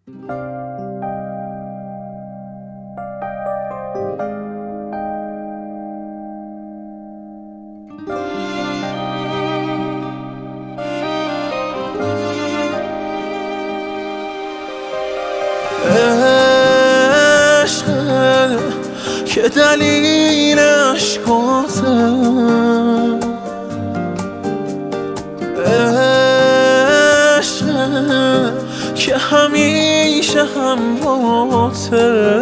عشقه که دلیل عشقاته، عشقه که همیشه همراهته.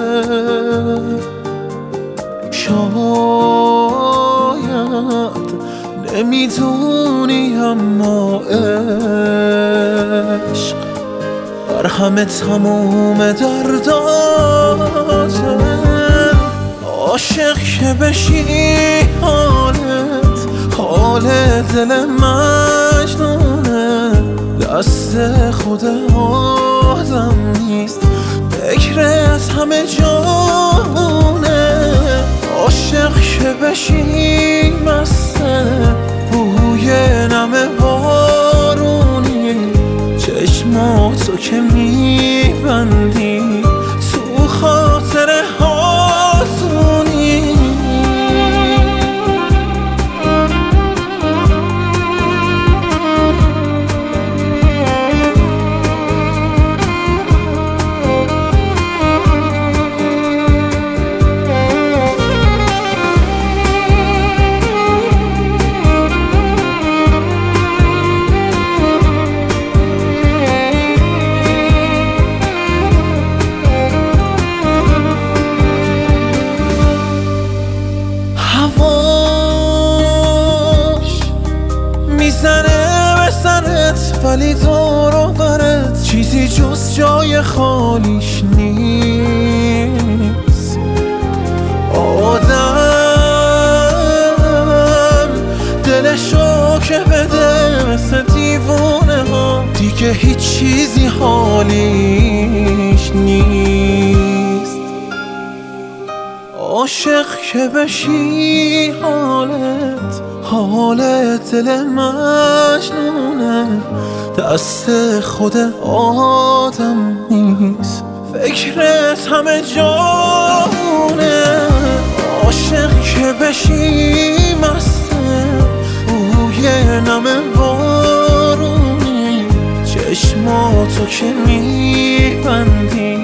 شاید نمیدونی اما عشق بر همه تموم درداته. عاشق که بشی حال دل مجنونه، دست خود آدم نیست، فکرت همه جانونه. عاشق که بشی مسته بوی نم بارونی، چشماتو که میبندی تو خاطر هاتونی. هواش میزنه به سرت ولی دور و برت چیزی جز جای خالیش نیست. آدم دلشو که بده مثل دیوونه ها، دیگه هیچ چیزی حالیش نیست. عاشق که بشی حالت دل مجنونه، دست خود آدم نیست، فکرت همه جانونه. عاشق که بشی مسته بوی نم بارونی، چشماتو که میبندی